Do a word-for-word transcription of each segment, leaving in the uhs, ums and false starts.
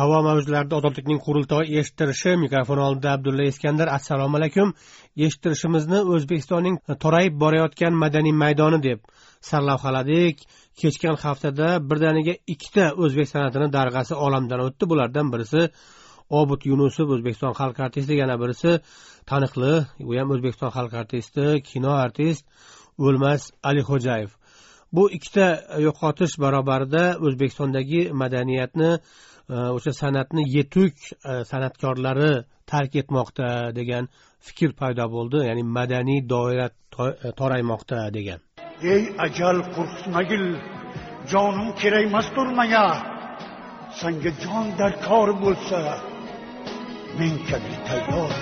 Havo mavjlarida ozodlikning qurultoyi eshittirishi. Mikrofon oldida Abdulla Iskandar. Assalomu alaykum. Eshittirishimizni O'zbekistonning torayib borayotgan madaniy maydoni deb sarlavhaladik. Kechgan haftada birdaniga ikkita o'zbek san'atini darg'asi olamdan o'tdi. Bulardan birisi Obid Yunusov, O'zbekiston xalq artisti, yana birisi taniqli, u ham O'zbekiston xalq artisti, kino artist O'lmas Alixo'jayev. Bu ikkita yo'qotish barobarida O'zbekistondagi madaniyatni, o'sha san'atni yetuk san'atkorlari tark etmoqda degan fikr paydo bo'ldi. Ya'ni madaniy doira toraymoqda degan. Ey ajal qo'rqitmagil, jonim kerakmasdir menga. Senga jon darkor bo'lsa, men kabi tayyor.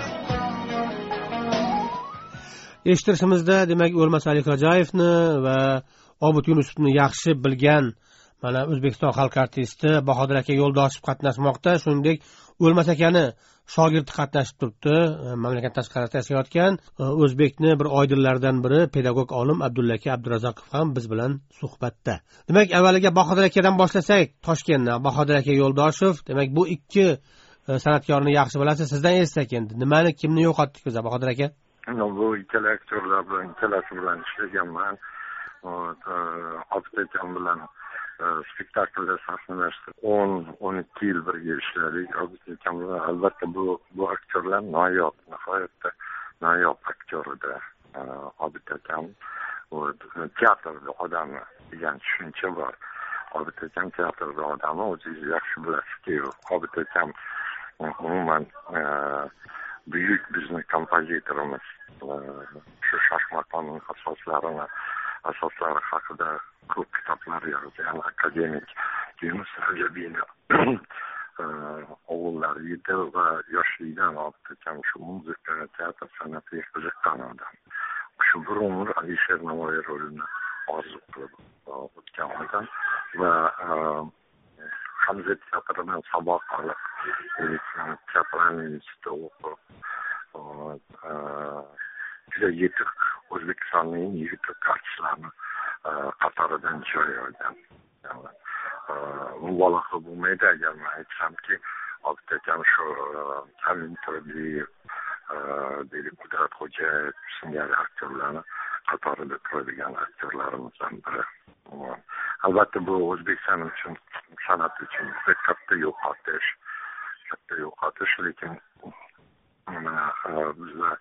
Eshittirishimizda demak O'lmas Alixo'jayevni va Obid Yunusovni yaxshi bilgan mana O'zbekiston xalq artisti Bahodir aka Yo'ldoshev qatnashmoqda. Shuningdek, O'lmas akani shogirdi qatnashib turibdi. Mamlakat tashqarida yashayotgan o'zbekni bir oydinlaridan biri pedagog olim Abdulla aka Abdurazzoqov ham biz bilan suhbatda. Demak, avvaliga Bahodir akadan boshlasak, Toshkentdan Bahodir aka Yo'ldoshev, demak bu ikki san'atkorni yaxshi bilasiz. Sizdan eshitsak endi, nimani, kimni yo'qotdik biz Bahodir aka? Bu ikkala aktyorlar bilan, ikkalasi bilan ishlaganman. Obid akam bilan spektaklda sahnalashdik. o'n o'n ikki yil birga ishladik. Obid akam bilan albatta bu bu aktyorlar noyob, nihoyatda noyob aktyor edi. Obid akam teatrda odami degan tushuncha bor. Obid akam teatrda odami, o'zingiz yaxshi bilasizki, Obid akam umuman buyuk bizni kompozitorimiz. Shu Shoshmaxonning asoslarini asoslari haqida ko'p kitoblar yozgan akademik Yunus Rajabiyni o'g'illari edi va yoshlikdan Obid akam shu muzika, teatr san'atiga qiziqqan odam. Shu bir umr Alisher Navoiy rolini orzu qilib o'tgan odam va Hamza teatridan saboq olib, teatrning institutida o'qib, juda yetuk O'zbekistonning yetuk artistlarini qatoridan joy olgan. Mubolag'a bo'lmaydi agar men aytsamki, Obid akam shu Kamil Turdiyev, Qudratxo'jayev singari aktyorlarni qatorida turadigan aktyorlarimizdan biri. Albatta bu O'zbekiston uchun, san'at uchun katta yo'qotish, katta yo'qotish, lekin mana bizlar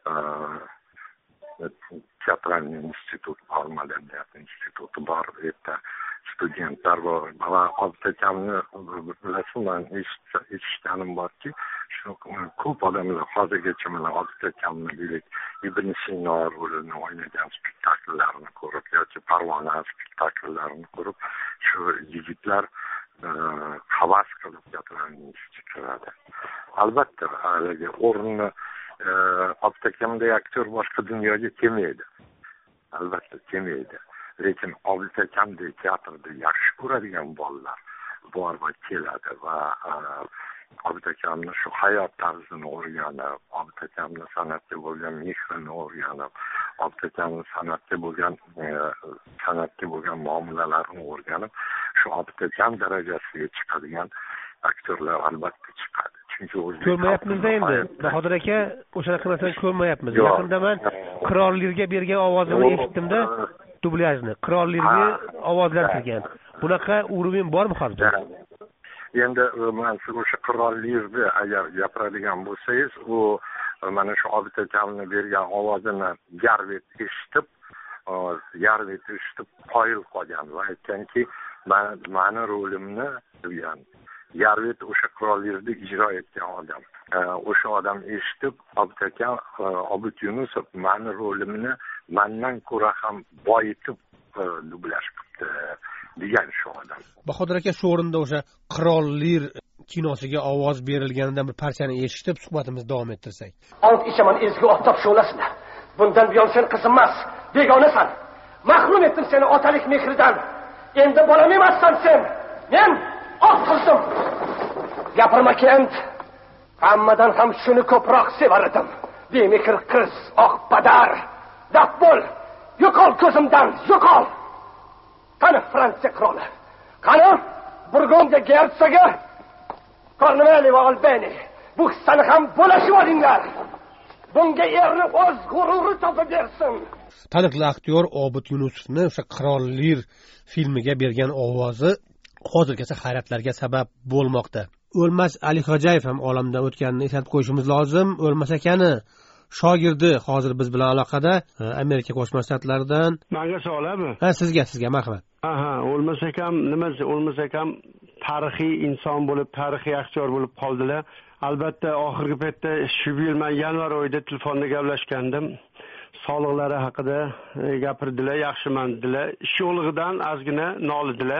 teatrning instituti bor, madaniyat instituti bor, yerda studentlar bor. Va Obid akamni bilasizman, eshitganim borki, shu ko'p odamlar hozirgacha mana Obid akamni deylik Ibn Sino rolini o'ynagan spektakllarni ko'rib yoki Parvona spektaklarini ko'rib, shu yigitlar havas qilib teatrning institutiga kiradi. Albatta, haligi o'rnini Obid akamdek aktyor boshqa dunyoga kelmaydi. Albatta kelmaydi. Lekin Obid akamdek teatrda yaxshi ko'radigan bolalar bor va keladi va Obid akamni shu hayot tarzini o'rganib, Obid akamni san'atga bo'lgan mehrini o'rganib, Obid akamni san'atga bo'lgan san'atga bo'lgan muomalalarini o'rganib, shu Obid akam darajasiga chiqadigan aktyorlar albatta chiqadi. Ko'rmayapmiz endi. Bahodir aka, o'shanaqa narsani ko'rmayapmiz. Yaqinda men Qirol Lirga bergan ovozini eshitdim-da, dublyajni. Qirol Lirga ovozlantirgan. Bunaqa uroving bormi hozir? Endi men o'sha Qirol Lirni agar gapiradigan bo'lsangiz, u mana shu Obid akamni bergan ovozini yarvet eshitib, yarvet eshitib qoyil qolgan va aytganki, men meni rolimni degan Yarvet o'sha Qirollarni ijro etgan odam. O'sha odam eshitib, Obid aka, Obid Yunusov meni rolimni mendan ko'ra ham boyitib dublyaj qildi degan shu odam. Bahodir aka, shu o'rinda o'sha Qirollar kinosiga ovoz berilganidan bir parchani eshitib suhbatimizni davom ettirsak. Ant ichaman ezgu oftob sho'lasida. Bundan buyon sen qizim emas, begonasan. Mahrum etdim seni otalik mehridan. Endi bolam emassan sen. Men oq qizim. Gapirma kent. Hammadan ham shuni ko'proq sevar edim. Bemehr qiz, oq padar. Daf bo'l. Yo'qol ko'zimdan, yo'qol. Qani Fransiya qiroli? Qani Burgondiya gersogi? Corneli va Albeni, bu qissani ham bo'lashib olinglar. Bunga erni o'z g'ururi topib bersin. Taniqli aktyor Obid Yunusovni o'sha Qirollar filmiga bergan ovozi hozirgacha hayratlarga sabab bo'lmoqda. O'lmas Alixo'jayev ham olamdan o'tganini eslatib qo'yishimiz lozim. O'lmas akani shogirdi hozir biz bilan aloqada, Amerika Qo'shma Shtatlaridan. Menga savolami? Ha, sizga, sizga marhamat. Aha, O'lmas akam nima, O'lmas akam tarixiy inson bo'lib, tarixiy aktyor bo'lib qoldilar. Albatta, oxirgi paytda shu yil men yanvar oyida telefonda gaplashgandim. Sog'liqlari haqida gapirdilar, yaxshiman dedilar. Ishyo'lig'idan ozgina nolidilar.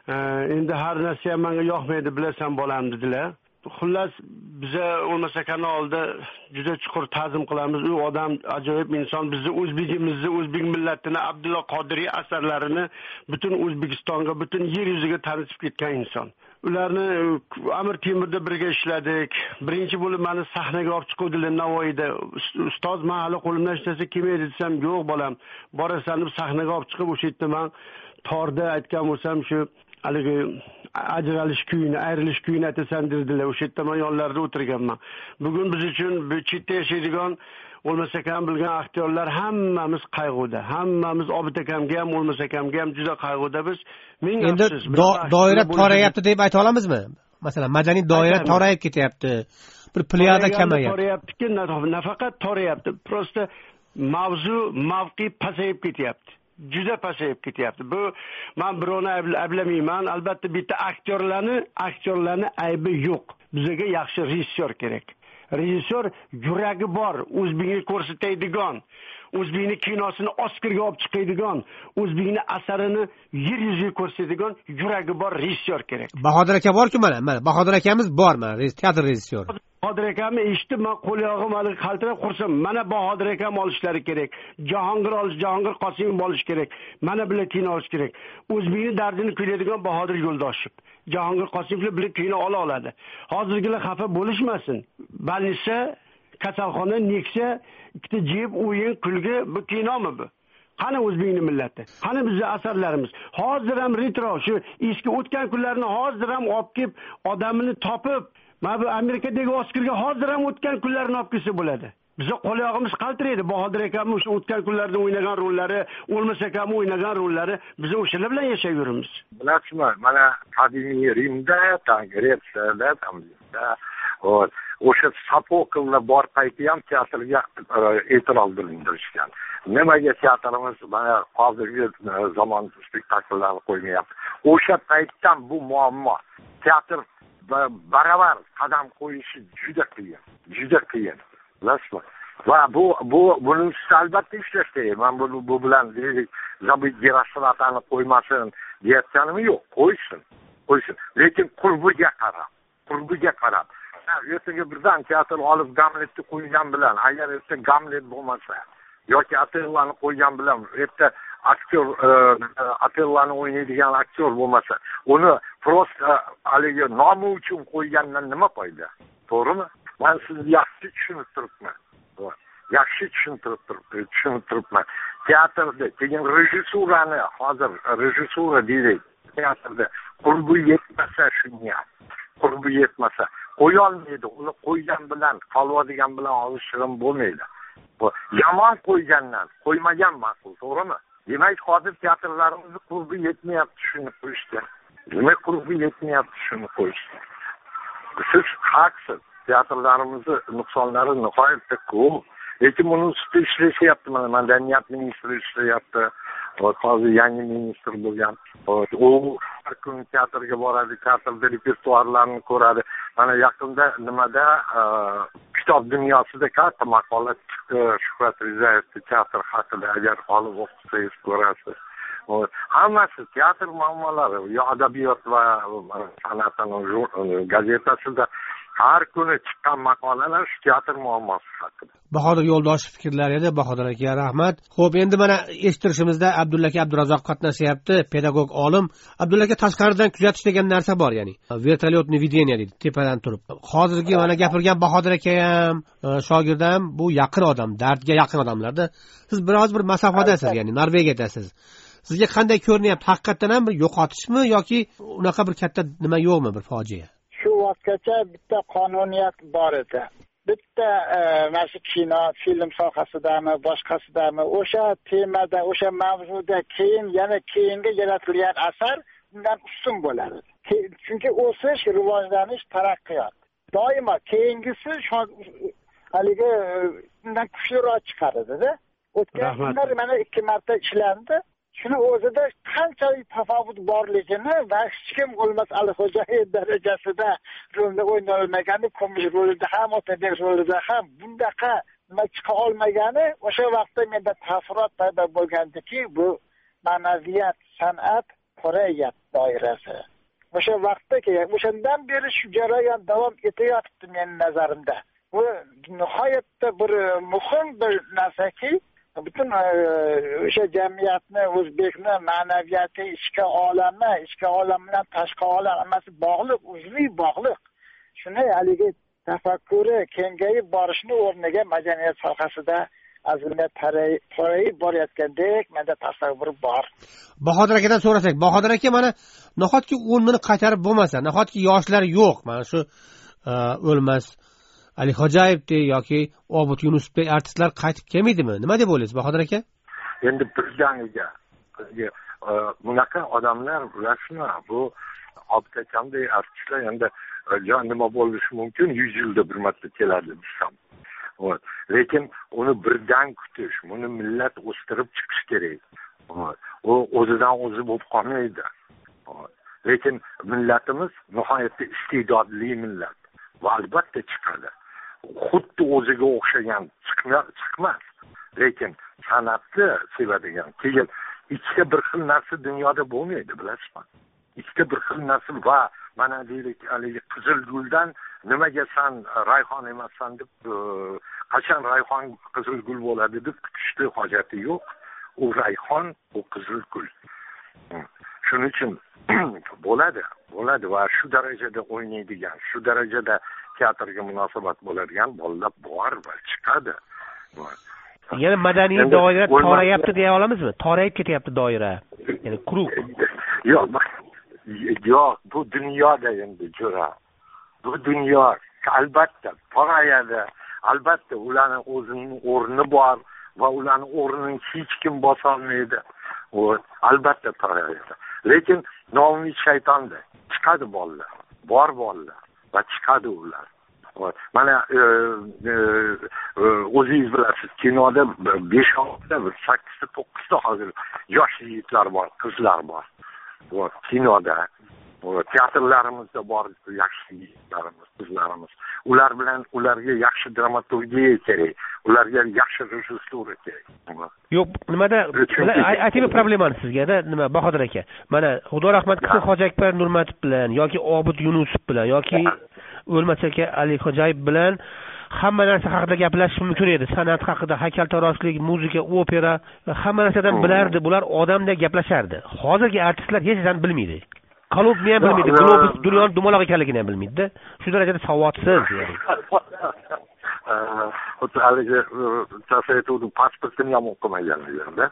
Endi har narsa ham menga yoqmaydi, bilasan bolam dedilar. Xullas, biza O'lmas akani oldida juda chuqur ta'zim qilamiz. U odam ajoyib inson. Bizni o'zbegimizni, o'zbek millatini, Abdulla Qodiriy asarlarini butun O'zbekistonga, butun yer yuziga tanitib ketgan inson. Ularni Amir Temurda birga ishladik. Birinchi bo'lib meni sahnaga olib chiquvdilar Navoiyda. Ustoz, men hali qo'limdan hech narsa kelmaydi desam, yo'q bolam, borasan deb sahnaga olib chiqib o'sha yerda men torda aytgan bo'lsam, shu haligi ajralish kuyini, ayrilish kuyini aytasan dedilar. O'sha yerda men yonlarida o'tirganman. Bugun biz uchun bu chetda yashaydigan O'lmas akam bilgan aktyorlar hammamiz qayg'uda. Hammamiz Obid akamga ham, O'lmas akamga ham juda qayg'uda biz. Ming Endi doira torayapti deb ayta olamizmi? Masalan, madaniy doira torayib ketyapti. Bir plyada kamayapti. Torayaptiki, nafaqat torayapti, prosta mavzu, mavqi pasayib ketyapti. Juda pasayib ketyapti. Bu men birovni ayblamayman. Albatta bitta aktyorlarni, aktyorlarni aybi yo'q. Bizga yaxshi rejissyor kerak. Rejissyor yuragi bor, o'zbekni ko'rsatadigan, o'zbekni kinosini Oskarga olib chiqadigan, o'zbekni asarini yer yuziga ko'rsatadigan yuragi bor rejissyor kerak. Bahodir aka bor-ku mana, mana Bahodir akamiz bor mana, teatr rejissyori. Bahodir akamni eshitib, men qo'l-oyog'im hali qaltirab qursam, mana Bahodir akam olishlari kerak. Jahongir olish, Jahongir Qosimov olish kerak. Mana bilan kino olish kerak. O'zbekni dardini kuylaydigan Bahodir Yo'ldoshev, Jahongir Qosimov bilan kino ola oladi. Hozirgilar xafa bo'lishmasin. Balnisa, kasalxona, Nexia, ikkita jeb, o'yin, kulgi, bu kinomi bu? Qani o'zbekni millati? Qani bizning asarlarimiz? Hozir ham retro, shu eski o'tgan kunlarni hozir ham olib kelib, odamini topib, mana bu Amerikadagi Oskarga hozir ham o'tgan kunlarni olib kelsa bo'ladi. Bizning qo'l-oyog'imiz qaltiraydi. Bahodir akamning o'sha o'tgan kunlarda o'ynagan rollari, O'lmas akamning o'ynagan rollari, biz o'shalar bilan yashayveramiz. Bilasizmi, mana qadimiy Rimda, Gretsiyada, Tamizda, o'sha Sopokilni bor payti ham teatrga e'tiroz bildirishgan. Nimaga teatrimiz mana hozirgi zamon spektakllarni qo'ymayapti? O'sha paytdan bu muammo. Teatr baravar qadam qo'yishi juda qiyin, juda qiyin. Bilasizmi? Va bu bu buning ustida albatta ishlash kerak. Men bu bu bilan deylik, Zabit Gerashimatani qo'ymasin deyotganim yo'q, qo'ysin. Qo'ysin. Lekin qurbiga qarab, qurbiga qarab. Ertaga birdan teatr olib Gamletni qo'ygan bilan, agar erta Gamlet bo'lmasa yoki Otellani qo'ygan bilan, erta aktyor Otellani o'ynaydigan aktyor bo'lmasa, uni prosta haligi nomi uchun qo'ygandan nima foyda? To'g'rimi? Men sizni yaxshi tushunib turibman. Yaxshi tushuntirib tushunib turibman. Teatrda keyin rejissurani, hozir rejissura deylik, teatrda qurbi yetmasa shunga, qurbi yetmasa qo'yolmaydi. Uni qo'ygan bilan, qoladigan bilan olishtirim bo'lmaydi. Bu yomon qo'ygandan qo'ymagan ma'qul, to'g'rimi? Demak, hozir teatrlarimizni qurbi yetmayapti shuni qo'yishdi. Demak, qurbi yetmayapti shuni qo'yishdi. Siz haqsiz. Teatrlarimizni nuqsonlari nihoyatda ko'p. Lekin buni ustida ishlashyapti. Mana madaniyat ministri ishlayapti. Hozir yangi ministr bo'lgan. U har kun teatrga boradi, teatrda repertuarlarni ko'radi. Mana yaqinda nimada kitob dunyosida katta maqola chiqdi Shuhrat Rizayevning teatr haqida. Agar olib o'qisangiz ko'rasiz. Hammasi teatr muammolari, yo adabiyot va san'atning gazetasida har kuni chiqqan maqolalar shu teatr muammosi haqida. Bahodir Yo'ldoshev fikrlari edi. Bahodir aka rahmat. Xo'p, endi mana eshittirishimizda Abdulla aka Abdurazzoq qatnashyapti, pedagog olim. Abdulla aka tashqaridan kuzatish degan narsa bor, ya'ni vertolyotni videniya deydi, tepadan turib. Hozirgi mana gapirgan Bahodir aka ham, shogirdam bu yaqin odam, dardga yaqin odamlarda. Siz biroz bir masofadasiz, ya'ni Norvegiyadasiz. Sizga qanday ko'rinyapti? Haqiqatan ham bir yo'qotishmi yoki unaqa bir katta nima yo'qmi, bir fojia? shu vaqtgacha bitta qonuniyat bor edi. Bitta mana shu kino, film sohasidami, boshqasidami o'sha temada, o'sha mavzuda keyin yana keyingi yaratilgan asar undan ustun bo'ladi. Chunki o'sish, rivojlanish, taraqqiyot. Doimo keyingisi haligi undan kuchliroq chiqaradi-da. O'tgan kunlar mana ikki marta ishlandi. Shuni o'zida qanchalik tafovut borligini va hech kim bo'lmas Alixo'jayev darajasida rolni o'ynay olmagani, ko'mish rolida ham, Otabek rolida ham bundaqa nima chiqa olmagani o'sha vaqtda menda taassurot paydo bo'lgandiki, bu ma'naviyat, san'at, qo'rayat doirasi. O'sha vaqtda keyin o'shandan beri shu jarayon davom etayotibdi mening nazarimda. Bu nihoyatda bir muhim bir narsaki, butun o'sha jamiyatni, o'zbekni ma'naviyati, ichki olami, ichki olam bilan tashqi olam hammasi bog'liq, uzviy bog'liq. Shuni haligi tafakkuri kengayib borishni o'rniga madaniyat sohasida azimda torayib borayotgandek menda tasavvur bor. Bahodir akadan so'rasak, Bahodir aka mana nahotki o'rnini qaytarib bo'lmasa, nahotki yoshlar yo'q, mana shu o'lmas Alixo'jayevdek yoki Obod Yunusovdek artistlar qaytib kelmaydimi? Nima deb o'ylaysiz, Bahodir aka? Endi birdaniga bunaqa odamlar bilasizmi, bu Obod akamdek artistlar endi nima bo'lishi mumkin, yuz yilda bir marta keladi desam. Lekin uni birdan kutish, buni millat o'stirib chiqish kerak. U o'zidan o'zi bo'lib qolmaydi. Lekin millatimiz nihoyatda iste'dodli millat va albatta chiqadi. Xuddi o'ziga o'xshagan chiqmas. Lekin san'atni sevadigan. Keyin ikkita bir xil narsa dunyoda bo'lmaydi, bilasizmi? Ikkita bir xil narsa va mana deylik, haligi Qizilguldan nimaga san rayhon emassan deb, qachon rayhon qizilgul bo'ladi deb kutishni hojati yo'q. U rayhon, u qizilgul. Shuning uchun bo'ladi, bo'ladi va shu darajada o'ynaydigan, shu darajada teatrga munosabat bo'ladigan bolalar bor va chiqadi. Ya'ni madaniy doira torayapti deya olamizmi? Torayib ketyapti doira. Ya'ni krug. Yo'q, yo'q, bu dunyoda endi jo'ra. Bu dunyo albatta torayadi. Albatta ularning o'zining o'rni bor va ularning o'rnini hech kim bosa olmaydi. O albatta torayadi. Lekin noumid shaytonda chiqadi bolalar, bor bolalar va chiqadi ular. Mana o'zingiz bilasiz, kinoda besh olti, sakkiz to'qqiz ta hozir yosh yigitlar bor, qizlar bor. Bu kinoda, teatrlarimizda bor yaxshi yigitlarimiz, qizlarimiz. Ular bilan ularga yaxshi dramaturgiya kerak, ularga yaxshi rejissura kerak. Yo'q, nimada aytaymi problemani sizga-da, nima Bahodir aka? Mana Xudo rahmat qilsin, Hoji Akbar Nurmatov bilan yoki Obod Yunusov bilan yoki o'lmas aka Alixo'jayev bilan hamma narsa haqida gaplashish mumkin edi. San'at haqida, haykaltaroslik, muzika, opera, hamma narsadan bilardi. Bular odamdek gaplashardi. Hozirgi artistlar hech narsani bilmaydi. Qalobni ham bilmaydi, globus dunyoni dumaloq ekanligini ham bilmaydi-da. Shu darajada savodsiz. Xuddi haligi tasavvurning pasportini ham o'qimaganligida.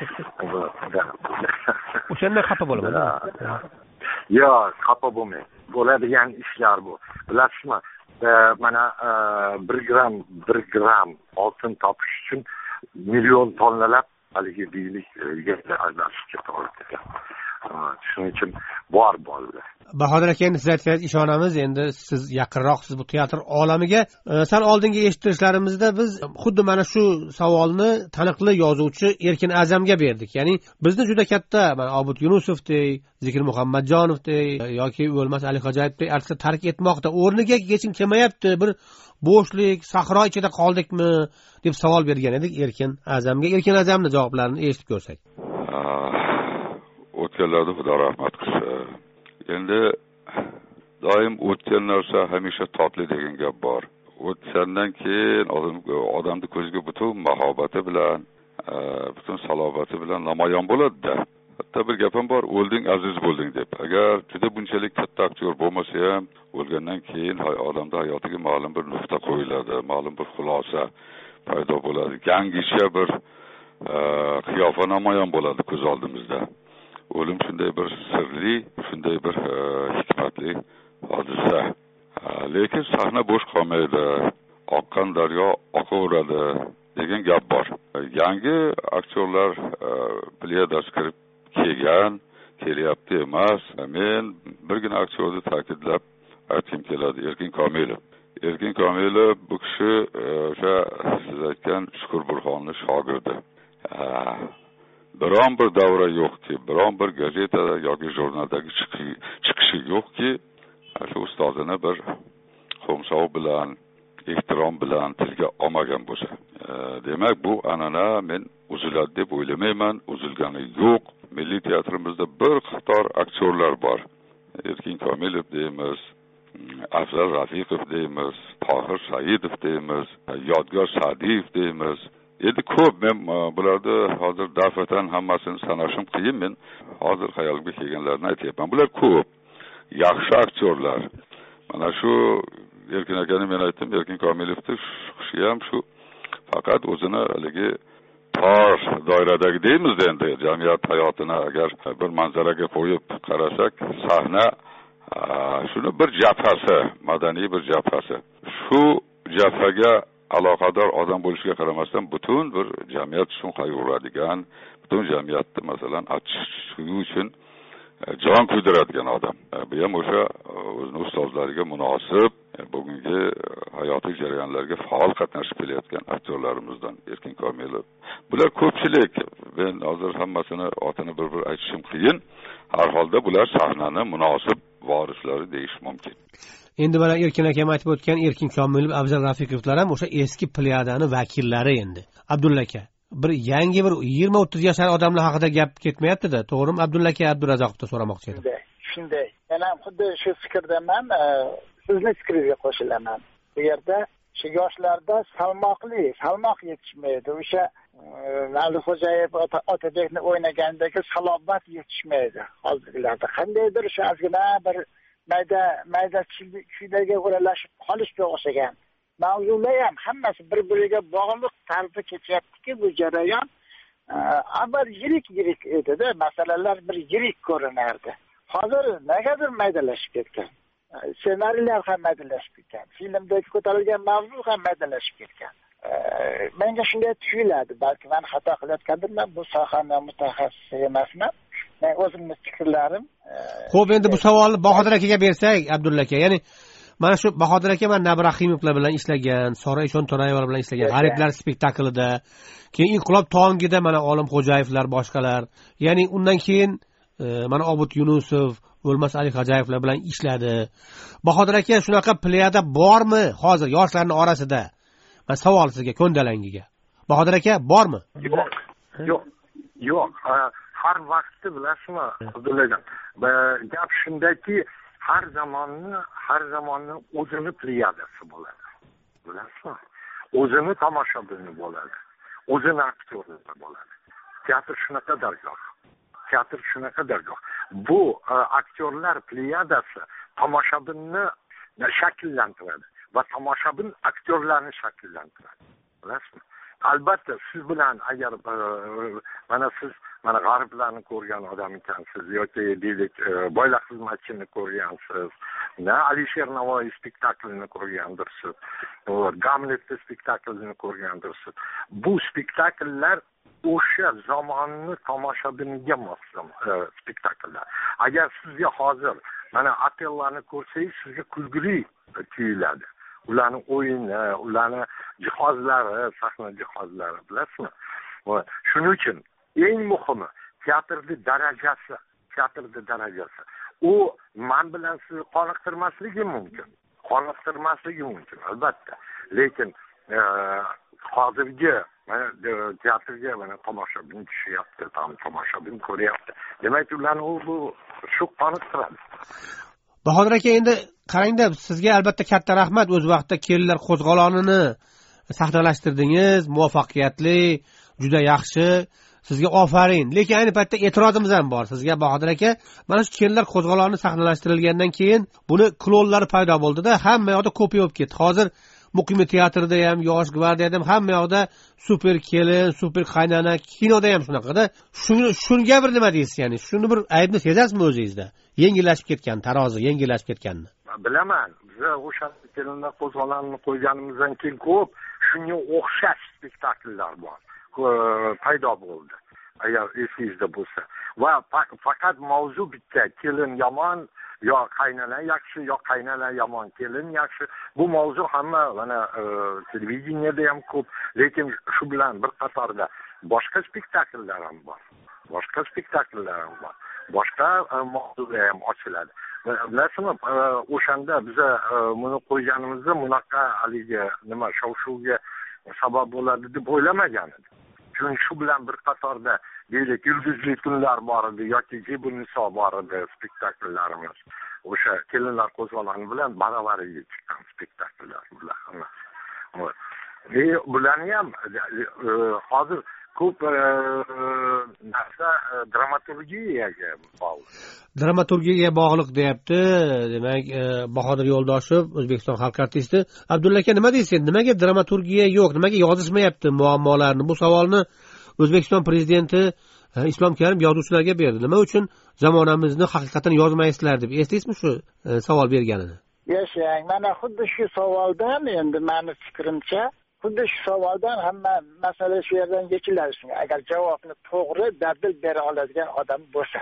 O'shandan xafa bo'laman. Yo'q, xafa bo'lmang. Bo'ladigan ishlar bu. Bilasizmi? Mana bir gram bir gram oltin topish uchun million tonnalab haligi deylikga aralashib ketadi. Shuning uchun bor bolalar. Bahodir aka, endi siz aytgan ishonamiz, endi siz yaqinroqsiz bu teatr olamiga. Sal oldingi eshittirishlarimizda biz xuddi mana shu savolni taniqli yozuvchi Erkin A'zamga berdik. Ya'ni bizni juda katta mana Obod Yunusovdek, Zikir Muhammadjonovdek yoki o'lmas Alixo'jayevdek artistlar tark etmoqda. O'rniga hech kim kelmayapti, bir bo'shlik, sahro ichida qoldikmi deb savol bergan edik Erkin A'zamga. Erkin A'zamning javoblarini eshitib ko'rsak. O'tganlarda Xudo rahmat qilsin. Endi doim o'tgan narsa hamisha totli degan gap bor. O'tgandan keyin odamning ko'ziga butun mahobati bilan, butun salobati bilan namoyon bo'ladi-da. Hatto bir gapim bor, o'lding aziz bo'lding deb. Agar juda bunchalik katta aktyor bo'lmasa ham, o'lgandan keyin odamning hayotiga ma'lum bir nuqta qo'yiladi, ma'lum bir xulosa paydo bo'ladi. Yangicha bir qiyofa namoyon bo'ladi ko'z oldimizda. O'lim shunday bir sirli, shunday bir hikmatli hodisa. Lekin sahna bo'sh qolmaydi, oqqan daryo oqaveradi degan gap bor. Yangi aktyorlar pliyadasi kirib kelgan, kelyapti emas. Men birgina aktyorni ta'kidlab aytkim keladi, Erkin Komilov. Erkin Komilov bu kishi o'sha siz aytgan Shukur Burxonning shogirdi. Biron bir davra yo'qki, biron bir gazetada yoki jurnaldagi chiqishi yo'qki, shu ustozini bir qo'msov bilan, ehtirom bilan tilga olmagan bo'lsa. Demak, bu an'ana men uziladi deb o'ylamayman, uzilgani yo'q. Milliy teatrimizda bir qator aktyorlar bor. Erkin Komilov deymiz, Afzal Rafiqov deymiz, Tohir Saidov deymiz, Yodgor Sa'diyev deymiz. Endi ko'p, men bularni hozir dafatan hammasini sanashim qiyin, men hozir xayolimga kelganlarni aytyapman. Bular ko'p yaxshi aktyorlar. Mana shu Erkin akani men aytdim, Erkin Komilovning hushi ham shu, faqat o'zini haligi tor doiradagi deymiz endi, jamiyat hayotini agar bir manzaraga qo'yib qarasak, sahna shuni bir jabhasi, madaniy bir jabhasi. Shu jabhaga aloqador odam bo'lishiga qaramasdan butun bir jamiyat uchun qayg'uradigan, butun jamiyatni masalan achish uchun jon kuydiradigan odam. Bu ham o'sha o'zining ustozlariga munosib, bugungi hayotiy jarayonlarga faol qatnashib kelayotgan aktyorlarimizdan Erkin Komilov. Bular ko'pchilik. Men hozir hammasini otini bir-bir aytishim qiyin. Har holda bular sahnani munosib varislari deyish mumkin. Endi mana Erkin akam aytib o'tgan Erkin Komilov, Afzal Rafiqovlar ham o'sha eski pliyadani vakillari endi. Abdulla aka, bir yangi bir yigirma o'ttiz yoshli odamlar haqida gap ketmayapti-da, to'g'rimi? Abdulla aka Abdurazoqovdan so'ramoqchi edim. Shunday. Men ham xuddi shu fikrdaman, sizning fikringizga qo'shilaman. Bu yerda shu yoshlarda salmoqli, salmoq yetishmaydi. O'sha Mavludxo'jayev Otabekni o'ynagandagi salobat yetishmaydi hozirgilarda. Qandaydir shu ozgina bir mayda mayda kuylarga o'ralashib qolishga o'xshagan. Mavzular ham hammasi bir-biriga bog'liq tarzda kechyaptiki, bu jarayon avval yirik-yirik edi-da, masalalar bir yirik ko'rinardi. Hozir negadir maydalashib ketgan. Ssenariylar ham maydalashib ketgan. Filmdagi ko'tarilgan mavzu ham maydalashib ketgan. Menga shunday tuyuladi, balki men xato qilayotgandirman, bu sohaning mutaxassisi emasman. Men o'zimning fikrlarim. Xo'p, endi bu savolni Bahodir akaga bersak, Abdulla aka, ya'ni mana shu Bahodir aka men Nabrahimovlar bilan ishlagan, Sora Ishonto'rayevlar bilan ishlagan, G'ariblar spektaklida, keyin Inqilob tongida mana Olim Xo'jayevlar, boshqalar, ya'ni undan keyin mana Obid Yunusov, O'lmas Ali Xojayevlar bilan ishladi. Bahodir aka, shunaqa pliyada bormi hozir yoshlarning orasida? Men savol sizga, ko'ndalangiga. Bahodir aka, bormi? Yo'q. Yo'q. Yo'q. Har vaqtda bilasizmi, Abdullajon? Gap shundaki, har zamonni, har zamonni o'zini pliyadasi bo'ladi. Bilasizmi? O'zini tomoshabini bo'ladi. O'zini aktyorlari bo'ladi. Teatr shunaqa dargoh. Teatr shunaqa dargoh. Bu aktyorlar pliyadasi tomoshabinni shakllantiradi va tomoshabin aktyorlarni shakllantiradi. Bilasizmi? Albatta siz bilan agar mana siz mana g'arblarni ko'rgan odam ekansiz yoki deylik boylar xizmatchini ko'rgansiz, na Alisher Navoiy spektaklini ko'rgandirsiz, Gamlet spektaklini ko'rgandirsiz. Bu spektakllar o'sha zamonning tomoshabiniga mos spektakllar. Agar sizga hozir mana Otellani ko'rsangiz, sizga kulgili tuyuladi. Ularning o'yini, ularning jihozlari, sahna jihozlari, bilasizmi? Va shuning uchun eng muhimi teatrning darajasi, teatrning darajasi. U men bilan sizni qoniqtirmasligi mumkin. Qoniqtirmasligi mumkin, albatta. Lekin hozirgi mana teatrga mana tomoshabin tushyapti, tam tomoshabin ko'ryapti. Demak, ularni u shu qoniqtiradi. Bahodir aka, endi qarangda, sizga albatta katta rahmat, o'z vaqtida Kelinlar qo'zg'olonini sahnalashtirdingiz, muvaffaqiyatli, juda yaxshi. Sizga ofarin. Lekin ayni paytda e'tirozimiz ham bor sizga, Bahodir aka. Mana shu Kelinlar qo'zg'oloni sahnalashtirilgandan keyin buni klonlari paydo bo'ldi-da, hamma yoqda kopiya bo'lib ketdi. Hozir muqimiy teatrda ham, yosh gvardiyada ham hamma yoqda super kelin, super qaynona, kinoda ham shunaqada. Shuni shunga bir nima deysiz, ya'ni shuni bir aybni sezasizmi o'zingizda? Yengillashib ketgan, tarozi yengillashib ketganini. Bilaman, biz o'sha kelinlar qo'zg'olonini qo'yganimizdan keyin ko'p shunga o'xshash spektakllar bor. Paydo bo'ldi. Agar esingizda bo'lsa. Va faqat mavzu bitta, kelin yomon, yo qaynona yaxshi, yo qaynona yomon, kelin yaxshi. Bu mavzu hamma mana televideniyada ham ko'p, lekin shu bilan bir qatorda boshqa spektakllar ham bor. Boshqa spektakllar ham bor. Boshqa mavzular ham ochiladi. Bilasizmi, o'shanda biz buni qo'yganimizda bunaqa haligi nima shov-shuvga sabab bo'ladi deb o'ylamagan edim. Chunki shu bilan bir qatorda deylik yulduzli tunlar bor edi yoki Jebu Niso bor edi spektakllarimiz. O'sha kelinlar qo'zg'oloni bilan baravariga chiqqan spektakllar bular hammasi. E bularni ham hozir ko'p narsa dramaturgiyaga bog'liq. Dramaturgiyaga bog'liq deyapti. Demak, Bahodir Yo'ldoshev, O'zbekiston xalq artisti. Abdulla aka, nima deysiz? Nimaga dramaturgiya yo'q? Nimaga yozishmayapti muammolarni? Bu savolni O'zbekiston prezidenti Islom Karimov yozuvchilarga berdi. Nima uchun zamonamizni haqiqatan yozmaysizlar deb. Eslaysizmi shu savol berganini? Yashang, mana xuddi shu savoldan endi meni fikrimcha xuddi shu savoldan hamma masala shu yerdan yechiladi. Agar javobni to'g'ri, dadil bera oladigan odam bo'lsa.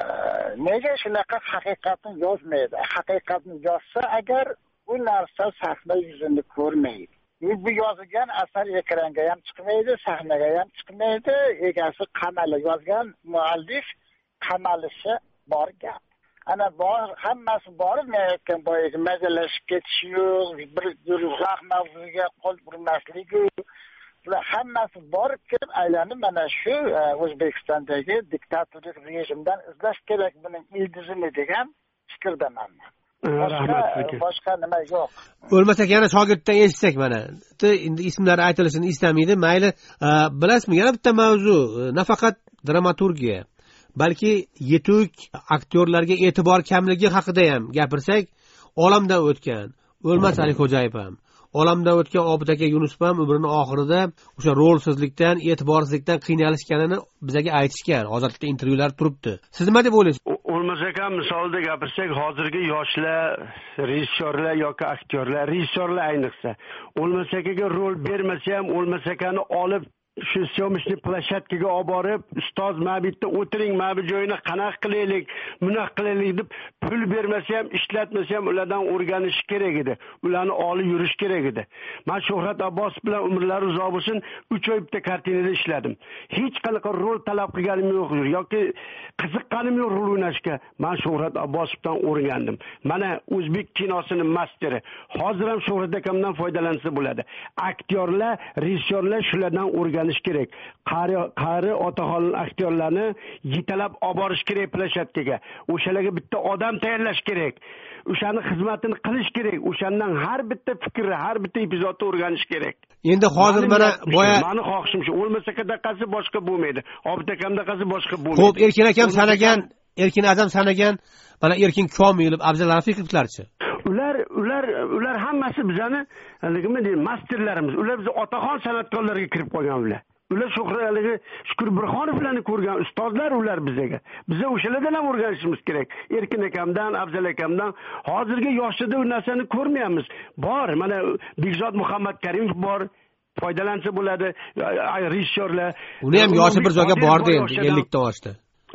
Nega shunaqa haqiqatni yozmaydi? Haqiqatni yozsa agar bu narsa sahna yuzini ko'rmaydi. Bu yozilgan asar ekranga ham chiqmaydi, sahnaga ham chiqmaydi. Egasi qamali yozgan muallif qamalishi bor gap. Ana bor, hammasi borib men aytgan boyagi majalashib ketish yo'q, bir ruhaq mavzuga qo'l urmaslik yo'q. Bular hammasi borib kelib aylanib mana shu O'zbekistondagi diktatorik rejimdan izlash kerak buning ildizini degan fikrdaman. Boshqa boshqa nima yo'q. O'lmasak yana shogirddan eshitsak mana. Endi ismlari aytilishini istamaydi. Mayli, bilasizmi, yana bitta mavzu, nafaqat dramaturgiya, balki yetuk aktyorlarga e'tibor kamligi haqida ham gapirsak, olamdan o'tgan O'lmas Alixo'jayev ham, olamdan o'tgan Obid aka Yunus ham umrining oxirida o'sha rolsizlikdan, e'tiborsizlikdan qiynalishganini bizga aytishgan. Hozirda intervyular turibdi. Siz nima deb o'ylaysiz? O'lmas aka misolda gapirsak, hozirgi yoshlar, rejissyorlar yoki aktyorlar, rejissyorlar ayniqsa, O'lmas akaga rol bermasa ham O'lmas akani olib shu syomishni plashatkaga olib borib, ustoz mabitda o'tiring, mabi joyini qanaqa qilaylik, bunaqa qilaylik deb pul bermasa ham, ishlatmasa ham ulardan o'rganish kerak edi. Ularni olib yurish kerak edi. Men Shuhrat Abbosov bilan umrlari uzoq bo'lsin, uch oy bitta kartinada ishladim. Hech qanaqa rol talab qilganim yo'q yoki qiziqqanim yo'q rol o'ynashga. Men Shuhrat Abbosovdan o'rgandim. Mana o'zbek kinosining masteri. Hozir ham Shuhrat akamdan foydalansa bo'ladi. Aktyorlar, rejissyorlar shulardan o'rganish kerak. Qari qari otaxonlik aktyorlarni yetalab olib borish kerak plashatkaga. O'shalarga bitta odam tayyorlash kerak. O'shani xizmatini qilish kerak. O'shandan har bitta fikri, har bitta epizodni o'rganish kerak. Endi hozir mana boya meni xohishim shu. O'lmasa qadaqasi boshqa bo'lmaydi. Obid akamdaqasi boshqa bo'lmaydi. Xo'p, Erkin akam sanagan, Erkin Azam sanagan, mana Erkin Komilov, Abzal Rafiqovlarchi. Ular ular ular hammasi bizani nima deyman, masterlarimiz. Ular biz otaxon san'atkorlarga kirib qolgan ular. Ular Shuhratligi Shukur Burxonovlarni ko'rgan ustozlar ular bizga. Biza o'shalardan ham o'rganishimiz kerak. Erkin akamdan, Abzal akamdan. Hozirgi yoshlarda u narsani ko'rmayapmiz. Bor, mana Bekzod Muhammad Karimov bor. Foydalansa bo'ladi, rejissyorlar. Uni ham yoshi bir joyga bordi endi, ellik ta oshdi.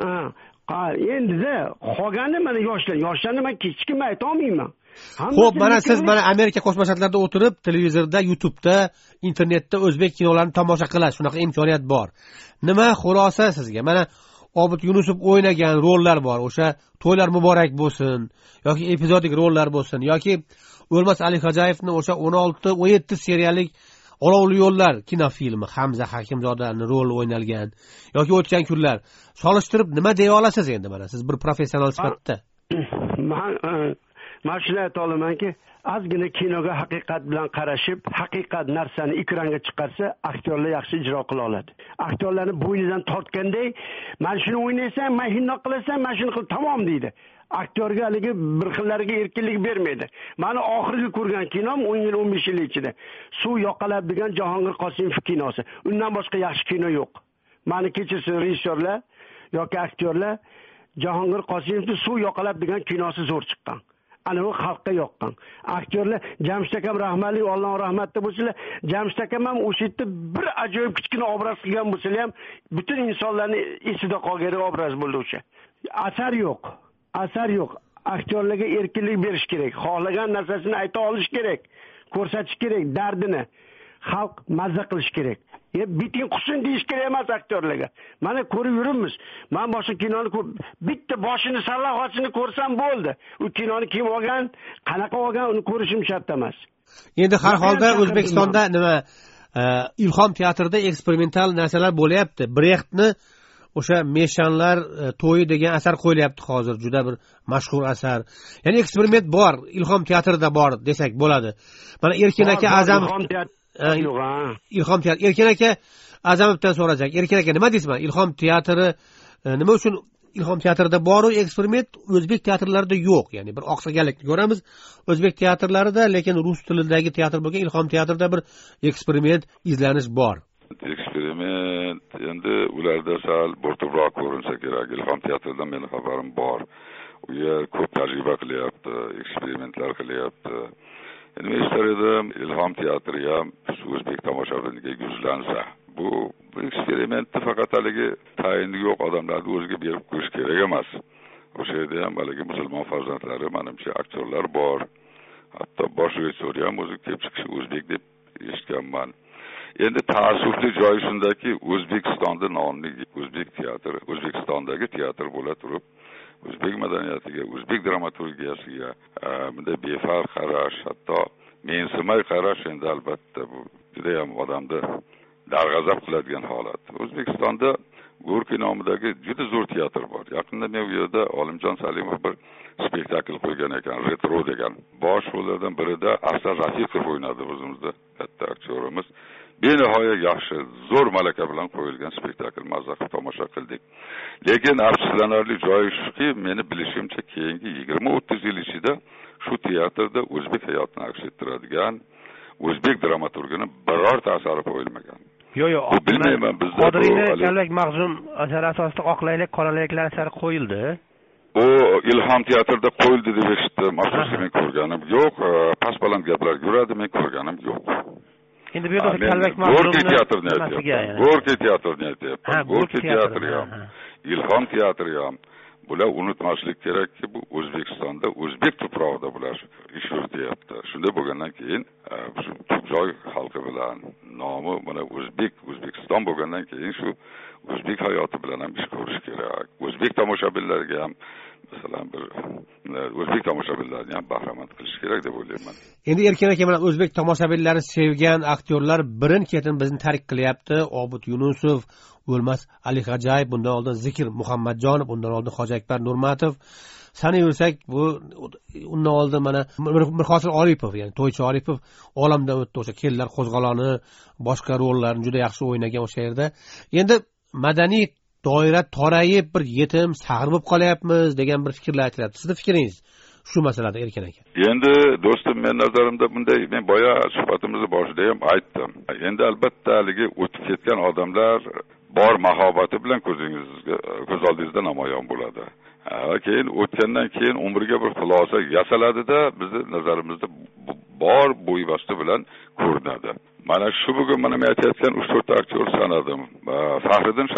Ha, endi-da qolgani mana yoshlar. Yoshlarni men kechikib ayta olmayman. Xo'p, mana siz mana Amerika Qo'shma Shtatlarida o'tirib, televizorda, YouTube'da, internetda o'zbek kinolarini tomosha qilasiz. Shunaqa imkoniyat bor. Nima xulosa sizga? Mana Obid Yunusov o'ynagan rollar bor. O'sha To'ylar muborak bo'lsin yoki epizodik rollar bo'lsin yoki O'lmas Alixo'jayevning o'sha o'n olti o'n yetti seriyalik Olovli yo'llar kinofilmi, Hamza Hakimzodaning roli o'ynalgan yoki o'tgan kunlar. Solishtirib nima deya olasiz endi mana siz bir professional sifatida? Men mana shuni ayta olamanki, ozgina kinoga haqiqat bilan qarashib, haqiqat narsani ekranga chiqarsa, aktyorlar yaxshi ijro qila oladi. Aktyorlarni bo'ynidan tortganday, "Men shuni o'ynaysan, men shundoq qilasan, men shuni qil, tamom" deydi. Aktyorga haligi bir xillariga erkinlik bermaydi. Meni oxirgi ko'rgan kinom o'n yil o'n besh yil ichida Suv yoqalab degan Jahongir Qosimov kinosi. Undan boshqa yaxshi kino yo'q. Meni kechirsin rejissyorlar yoki aktyorlar, Jahongir Qosimovning Suv yoqalab degan kinosi zo'r chiqqan. Ana u xalqqa yoqqan. Aktyorlar Jamshid akam rahmatli, Alloh rahmatda bo'lsinlar, Jamshid akam ham o'sha yerda bir ajoyib kichkina obraz qilgan bo'lsa ham, butun insonlarning esida qolgan obraz bo'ldi o'sha. Asar yo'q. Asar yo'q. Aktyorlarga erkinlik berish kerak. Xohlagan narsasini ayta olish kerak. Ko'rsatish kerak dardini. Xalq mazza qilish kerak. E biting qusin deyish kerak emas aktyorlarga. Mana ko'rib yuribmiz. Men boshqa kinoni ko'p bitta boshini sallohasini ko'rsam bo'ldi. U kinoni kim olgan, qanaqa olgan uni ko'rishim shart emas. Endi har holda O'zbekistonda nima Ilhom teatrida eksperimental narsalar bo'lyapti. Brechtni o'sha Meshanlar to'yi degan asar qo'yilyapti hozir, juda bir mashhur asar. Ya'ni eksperiment bor, Ilhom teatrida bor desak bo'ladi. Mana Erkin aka Azamov Ilhom teatri Erkin aka Azamovdan so'rasak, Erkin aka nima deysiz? Ilhom teatri nima uchun Ilhom teatrida bor u eksperiment, o'zbek teatrlarida yo'q. Ya'ni bir oqsaganlikni ko'ramiz o'zbek teatrlarida, lekin rus tilidagi teatr bo'lgan Ilhom teatrida bir eksperiment, izlanish bor. Eksperiment endi ularda sal bo'rtibroq ko'rinsa kerak. Ilhom teatridan meni xabarim bor. U yer ko'p tajriba qilyapti, eksperimentlar qilyapti. Endi men istar edim Ilhom teatri ham o'zbek tomoshabiniga yuzlansa. Bu eksperimentni faqat haligi tayinli yo'q odamlarni o'ziga berib qo'yish kerak emas. O'sha yerda ham haligi musulmon farzandlari, menimcha aktyorlar bor. Hatto bosh rejissor ham o'zi kelib chiqishi o'zbek deb eshitganman. Endi ta'assufli joyi shundaki, O'zbekistonda nomli o'zbek teatri, O'zbekistondagi teatr bo'la turib, o'zbek madaniyatiga, o'zbek dramaturgiyasiga bunday befarq qarash, hatto mensimay qarash endi albatta bu juda ham odamni darg'azab qiladigan holat. O'zbekistonda Gorkiy nomidagi juda zo'r teatr bor. Yaqinda men u yerda Olimjon Salimov bir spektakl qo'ygan ekan, Retro degan. Bosh rollardan birida Asal Rafiqov o'ynadi, o'zimizda katta aktyorimiz. Benihoya yaxshi, zo'r malaka bilan qo'yilgan spektakl, mazza qilib tomosha qildik. Lekin afsuslanarli joyi shuki, meni bilishimcha keyingi yigirma o'ttiz yil ichida shu teatrda o'zbek hayotini aks ettiradigan o'zbek dramaturgini birorta asari qo'yilmagan. Yo'q, yo'q, bilmayman, bizda Qodiriyni Kalbak Mag'zum asari asosida Oqlaylik, Qoralayliklar asari qo'yildi. U Ilhom teatrida qo'yildi deb eshitdim. Afsuski men ko'rganim yo'q, past baland gaplar yuradi, men ko'rganim yo'q. Endi bu yerda Kalbak Mag'zumni Gorkiy teatrini aytyapman. Gorkiy teatrini aytyapman. Gorkiy teatri ham, Ilhom teatri ham. Bular unutmaslik kerakki, bu O'zbekistonda, o'zbek tuprog'ida bular ish yurityapti. Shunday bo'lgandan keyin shu joy xalqi bilan nomi mana o'zbek, O'zbekiston bo'lgandan keyin shu o'zbek hayoti bilan ham ish ko'rish kerak. O'zbek tomoshabinlariga ham masalan bir o'zbek tomoshabinlarini ham bahramand qilish kerak deb o'ylayman. Endi Erkin aka bilan o'zbek tomoshabinlari sevgan aktyorlar birin-ketin bizni tarik qilyapti. Obid Yunusov, O'lmas Ali Xo'jayev, bundan oldin Zikr Muhammadjonov, bundan oldin Hoji Akbar Nurmatov. Sanaversak, bu undan oldin mana Mirhosil Oripov, ya'ni To'ychi Oripov olamdan o'tdi, o'sha Kellar qo'zg'oloni, boshqa rollarni juda yaxshi o'ynagan o'sha yerda. Endi madaniy doira torayib bir yetim, sag'ir bo'lib qolyapmiz degan bir fikrlar aytilyapti. Sizning fikringiz shu masalada, Erkin aka? Endi do'stim, men nazarimda bunday, men boya suhbatimizni boshida ham aytdim. Endi albatta haligi o'tib ketgan odamlar bor mahobati bilan ko'zingizga, ko'z oldingizda namoyon bo'ladi. Keyin o'tgandan keyin umriga bir xulosa yasaladida, bizni nazarimizda bor bo'yvasti bilan ko'rinadi. Mana shu bugun mana men aytayotgan uch to'rt aktyor sanadim. Fahriddin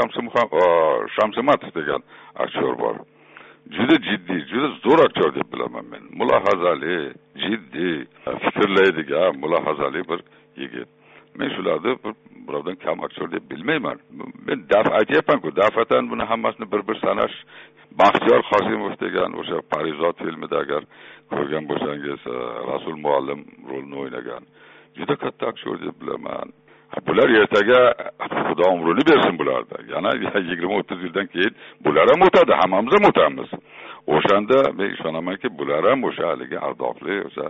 Shamsimatov degan aktyor bor. Juda jiddiy, juda zo'r aktyor deb bilaman men. Mulohazali, jiddiy, fikrlaydigan, mulohazali bir yigit. Men shularni birovdan kam aktyor deb bilmayman. Men daf aytyapman-ku, dafatan buni hammasini bir-bir sanash. Baxtiyor Qosimov degan o'sha Parizod filmida agar ko'rgan bo'lsangiz, Rasul muallim rolini o'ynagan juda katta aktyor deb bilaman. Bular ertaga Xudo umrini bersin bularda. Yana yigirma o'ttiz yildan keyin bular ham o'tadi, hammamiz ham o'tamiz. o'shanda men ishonamanki bular ham o'sha haligi ardoqli o'sha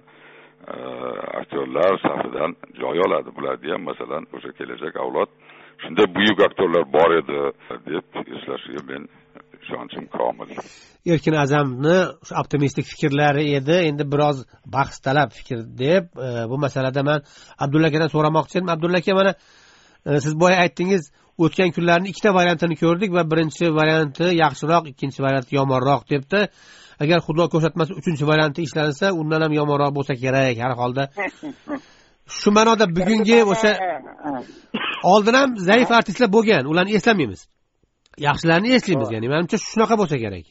aktyorlar safidan joy oladi. Bularga ham masalan o'sha kelajak avlod shunday buyuk aktyorlar bor edi deb eslashiga men ishonchim komil. Erkin A'zamni optimistik fikrlari edi, endi biroz bahs talab fikr deb bu masalada men Abdulla akadan so'ramoqchi edim. Abdulla aka, mana siz boya aytdingiz, o'tgan kunlarning ikkita variantini ko'rdik va birinchi varianti yaxshiroq, ikkinchi varianti yomonroq debdi. Agar Xudo ko'rsatmasa uchinchi varianti ishlansa, undan ham yomonroq bo'lsa kerak har holda. Shu ma'noda bugungi o'sha oldin ham zaif artistlar bo'lgan, ularni eslamaymiz. Yaxshilarni eslaymiz, ya'ni menimcha shunaqa bo'lsa kerak.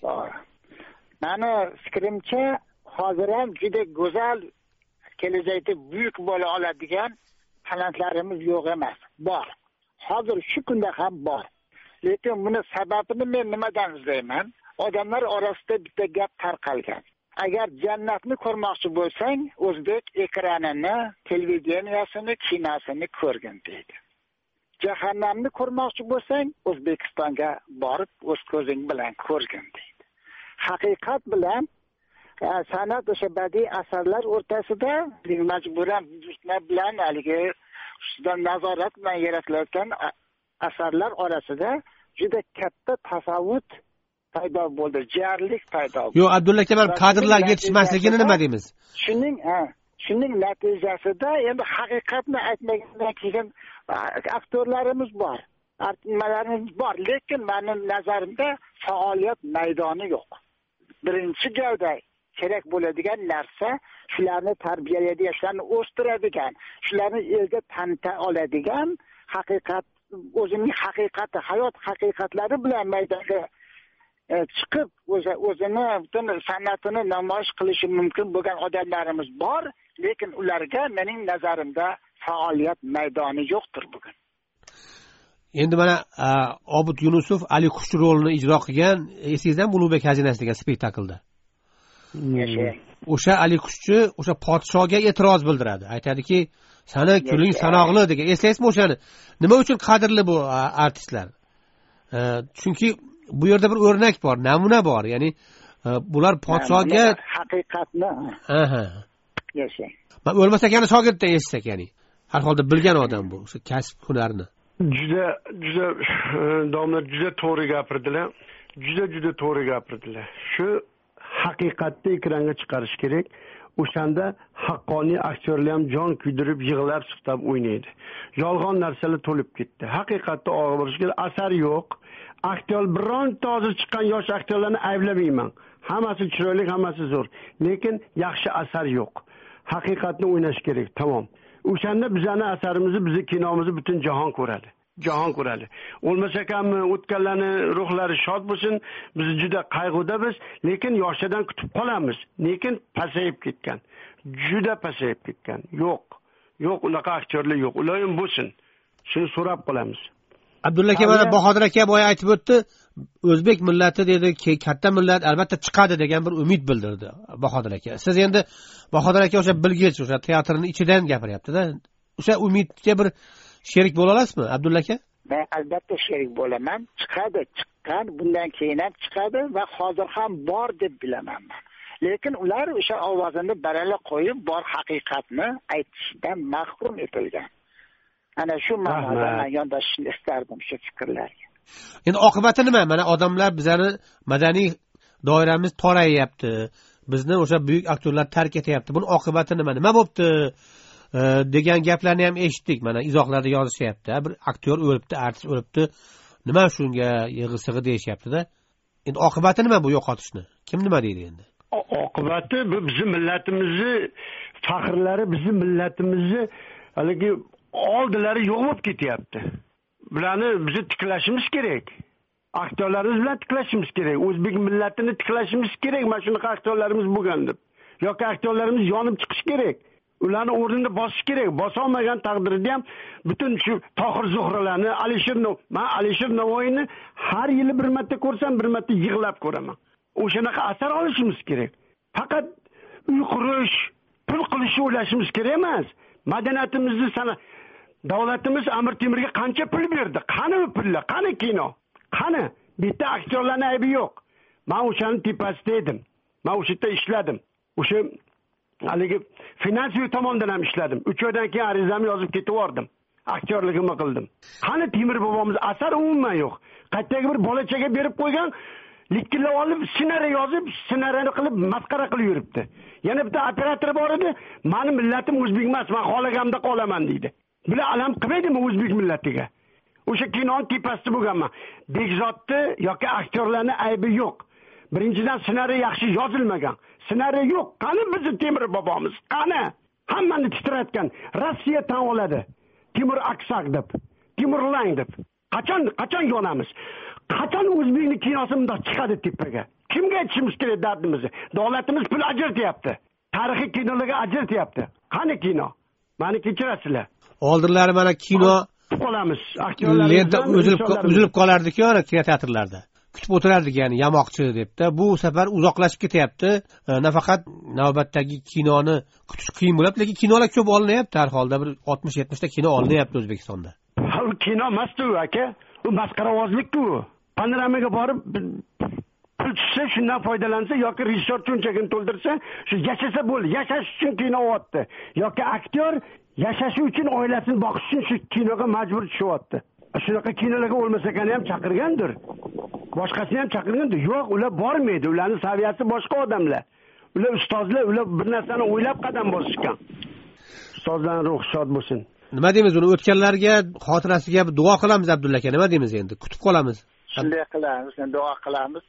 Mani fikrimcha, hozir ham juda go'zal, kelajakda buyuk bo'la oladigan talantlarimiz yo'q emas, bor. Hozir shu kunda ham bor. Lekin buni sababini men nimadan izlayman? Odamlar orasida bitta gap tarqalgan. Agar jannatni ko'rmoqchi bo'lsang, o'zbek ekranini, televideniyasini, kinosini ko'rgin deydi. Jahannamni ko'rmoqchi bo'lsang, O'zbekistonga borib o'z ko'zing bilan ko'rgin deydi. Haqiqat bilan san'at o'sha badiiy asarlar o'rtasida majburan bilan haligi ustidan nazorat bilan yaratilayotgan asarlar orasida juda katta tafovut paydo bo'ldi, jarlik paydo bo'ldi. Yo'q, Abdulla aka, men kadrlar yetishmasligini nima deymiz? Shuning, ha, shuning natijasida endi haqiqatni aytmagandan keyin aktyorlarimiz bor, nimalarimiz bor, lekin mening nazarimda faoliyat maydoni yo'q. Birinchi gavda kerak bo'ladigan narsa shularni tarbiyalaydigan, shularni o'stiradigan, shularni elga tanita oladigan haqiqat, o'zining haqiqati, hayot haqiqatlari bilan maydonga chiqib o'zi o'zini butun san'atini namoyish qilishi mumkin bo'lgan odamlarimiz bor, lekin ularga mening nazarimda faoliyat maydoni yo'qdir bugun. Endi mana Obid Yunusov Ali Qushchi rolini ijro qilgan, esingizdan Ulug'bek xazinasi degan spektaklda. O'sha Ali Qushchi o'sha podshoga e'tiroz bildiradi. Aytadiki, "Sani kuling sanoqli" degan. Eslaysizmi o'shani? Nima uchun qadrli bu artistlar? Chunki bu yerda bir o'rnak bor, namuna bor. Ya'ni bular podshoga haqiqatni aha yashang. Men o'lmasak yana shogirddan eshitsak, ya'ni har holda bilgan odam bu, o'sha kasb hunarni. Juda juda domla juda to'g'ri gapirdilar. Juda juda to'g'ri gapirdilar. Shu haqiqatni ekranga chiqarish kerak. O'shanda haqqoniy aktyorlar ham jon kuydirib, yig'lab, suqtab o'ynaydi. Yolg'on narsalar to'lib ketdi. Haqiqatni og'irish kerak, asar yo'q. Aktyor bironta hozir chiqqan yosh aktyorlarni ayblamayman. Hammasi chiroyli, hammasi zo'r. Lekin yaxshi asar yo'q. Haqiqatni o'ynash kerak, tamom. O'shanda bizani asarimizni, bizni kinomizni butun jahon ko'radi. Jahon ko'radi. O'lmasa ham o'tganlarning ruhlari shod bo'lsin. Biz juda qayg'udamiz, lekin yoshlardan kutib qolamiz. Lekin pasayib ketgan. Juda pasayib ketgan. Yo'q. Yo'q, unaqa aktyorlar yo'q. Ular ham bo'lsin. Shuni so'rab qolamiz. Abdulla aka, mana Bahodir aka boya aytib o'tdi, o'zbek millati dedi, katta millat albatta chiqadi degan bir umid bildirdi Bahodir aka. Siz endi Bahodir aka o'sha bilgich, o'sha teatrning ichidan gapiryapti-da. O'sha umidga bir sherik bo'la olasizmi, Abdulla aka? Men albatta sherik bo'laman. Chiqadi, chiqqan, bundan keyin ham chiqadi va hozir ham bor deb bilaman men. Lekin ular o'sha ovozini baralla qo'yib, bor haqiqatni aytishdan mahrum etilgan. Ana shu ma'noda men yondashishni istardim shu fikrlarga. Endi oqibati nima? Mana odamlar bizani madaniy doiramiz torayapti. Bizni o'sha buyuk aktyorlar tark etyapti. Buning oqibati nima? Nima bo'pti? degan gaplarni ham eshitdik. Mana izohlarda yozishyapti. Bir aktyor o'libdi, artist o'libdi. Nima shunga yig'i-sig'i deyishyapti-da. Endi oqibati nima bu yo'qotishni? Kim nima deydi endi? Oqibati bu bizning millatimizni faxrlari, bizning millatimizni haligi oldilari yo'q bo'lib ketyapti. Bularni biz tiklashimiz kerak. Aktyorlarimiz bilan tiklashimiz kerak. O'zbek millatini tiklashimiz kerak. Mana shunaqa aktyorlarimiz bo'lgan deb. Yoki aktyorlarimiz yonib chiqish kerak. Ularni o'rnini bosish kerak. Bosa olmagan taqdirda ham butun shu Tohir Zuhralarni, Alisher Navoiy, men Alisher Navoiyni har yili bir marta ko'rsam, bir marta yig'lab ko'raman. O'shanaqa asar olishimiz kerak. Faqat uy qurish, pul qilishni o'ylashimiz kerak emas. Madaniyatimizni sana davlatimiz Amir Temurga qancha pul berdi? Qani pullar? Qani kino? Qani? Bitta aktyorlarning aybi yo'q. Men o'shaning tepasida edim. Men o'sha yerda ishladim. O'sha haligi finansiy tomondan ham ishladim. uch oydan keyin arizamni yozib ketib yubordim. Aktyorligimni qildim. Qani Temur bobomiz asar umuman yo'q. Qaytdagi bir bolachaga berib qo'ygan, likkillab olib ssenariy yozib, ssenariyni qilib masxara qilib yuribdi. Yana bitta operator bor edi, "Meni millatim o'zbek emas, men xohlaganimda qolaman" deydi. Bular alam qilmaydimi o'zbek millatiga? O'sha kinoning tepasida bo'lganman. Bekzodni yoki aktyorlarning aybi yo'q. Birinchidan ssenariy yaxshi yozilmagan. Ssenariy yo'q. Qani bizning Temur bobomiz? Qani? Hammani titratgan. Rossiya tan oladi. Timur Aksak deb, Timur Lang deb. Qachon qachon yonamiz? Qachon o'zbekning kinosi bundoq chiqadi tepaga? Kimga aytishimiz kerak dardimizni? Davlatimiz pul ajratyapti. Tarixiy kinolarga ajratyapti. Qani kino? Meni kechirasizlar. Oldinlari mana kino qolamiz. Aktyorlar lenta uzilib uzilib qolardi-ku, ana kinoteatrlarda. Kutib o'tirardik, ya'ni yamoqchi debda. Bu safar uzoqlashib ketyapti. Nafaqat navbatdagi kinoni kutish qiyin bo'ladi, lekin kinolar ko'p olinyapti har holda. Bir oltmish yetmish ta kino olinyapti O'zbekistonda. Ha, u kino emas-ku, aka. U masxaravozlik-ku. Panoramaga borib pul tushsa shundan foydalansa yoki rejissyor cho'nchagini to'ldirsa, shu yashasa bo'ldi. Yashash uchun kino o'tdi. Yoki aktyor yashashi uchun oilasini boqish uchun shu kinoga majbur tushyapti. Shunaqa kinolarga o'lmasa ekan ham chaqirgandir. Boshqasini ham chaqirgandir. Yo'q, ular bormaydi. Ularning saviyasi boshqa odamlar. Ular ustozlar, ular bir narsani o'ylab qadam bosishgan. Ustozlarning ruhi shod bo'lsin. Nima deymiz, uni o'tganlarga xotirasiga duo qilamiz Abdulla aka, nima deymiz endi? Kutib qolamiz. Shunday qilamiz, duo qilamiz.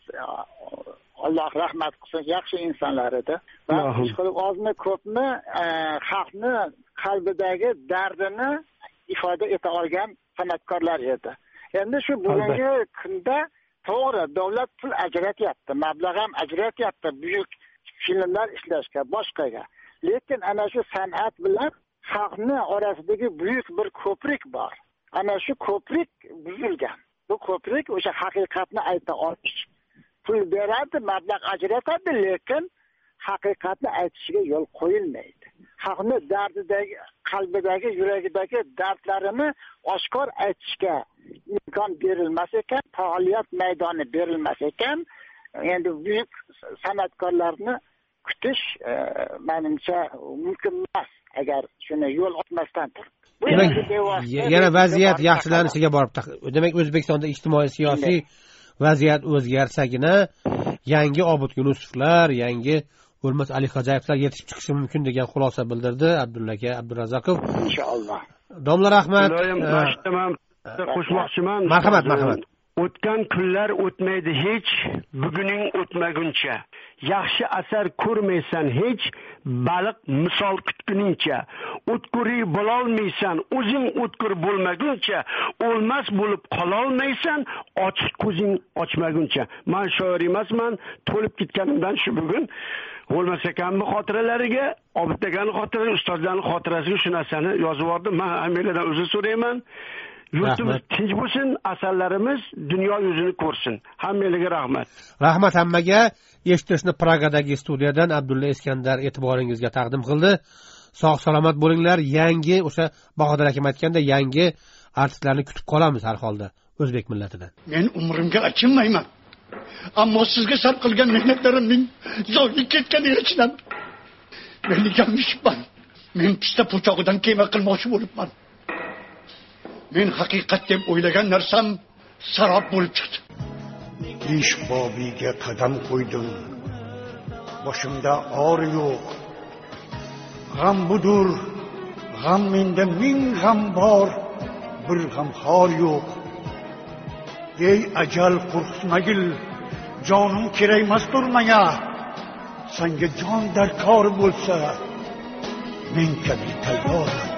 Alloh rahmat qilsin, yaxshi insonlar edi. Va ishqilib ozmi ko'pmi xalqni qalbidagi dardini ifoda eta olgan san'atkorlar edi. Endi shu bugungi kunda to'g'ri davlat pul ajratyapti, mablag' ham ajratyapti buyuk filmlar ishlashga, boshqaga. Lekin ana shu san'at bilan xalqni orasidagi buyuk bir ko'prik bor. Ana shu ko'prik buzilgan. Bu ko'prik o'sha haqiqatni ayta olish. Pul beradi, mablag' ajratadi, lekin haqiqatni aytishiga yo'l qo'yilmaydi. Xalqni dardidagi, qalbidagi, yuragidagi dardlarini oshkor aytishga imkon berilmas ekan, faoliyat maydoni berilmas ekan, endi buyuk san'atkorlarni kutish e, menimcha mumkin emas agar shuni yo'l ochmasdan turib. Demak, yana vaziyat yaxshilanishiga borib, demak O'zbekistonda ijtimoiy siyosiy vaziyat o'zgarsagina yangi Obid Yunusovlar, yangi O'lmas Ali Xojayevlar yetishib chiqishi mumkin degan xulosa bildirdi Abdulla aka Abdurazzoqov. Inshaalloh. Domla rahmat. Qo'shmoqchiman. Marhamat, marhamat. O'tgan kunlar o'tmaydi hech, buguning o'tmaguncha. Yaxshi asar ko'rmaysan hech, baliq misol kutguningcha. O'tkuri bo'lolmaysan, o'zing o'tkur bo'lmaguncha, o'lmas bo'lib qololmaysan, ochiq ko'zing ochmaguncha. Men shoir emasman, to'lib ketganimdan shu bugun bo'lmasa ekanmi xotiralariga, Obid akaning xotiralari, ustozlarning xotirasiga shu narsani yozib yubordim. Men hammalardan uzr so'rayman. Yurtimiz tinch bo'lsin, asarlarimiz dunyo yuzini ko'rsin. Hammalarga rahmat. Rahmat hammaga. Eshitishni Pragadagi studiyadan Abdulla Iskandar e'tiboringizga taqdim qildi. Sog' salomat bo'linglar. Yangi o'sha Bahodir akam aytganda yangi artistlarni kutib qolamiz har holda o'zbek millatidan. Men umrimga achinmayman. Ammo sizga sarf qilgan mehnatlarimning zoyi ketganiga achinam. Men yanglishibman. Men pista po'chog'idan kema qilmoqchi bo'libman. Men haqiqat deb o'ylagan narsam sarob bo'lib chiqdi. Ish bobiga qadam qo'ydim. Boshimda or yo'q. G'am budur. G'am menda ming g'am bor, bir g'am xor yo'q. Ey ajal qo'rqitmagil, jonim kerakmasdir menga. Senga jon darkor bo'lsa, men kabi tayyor.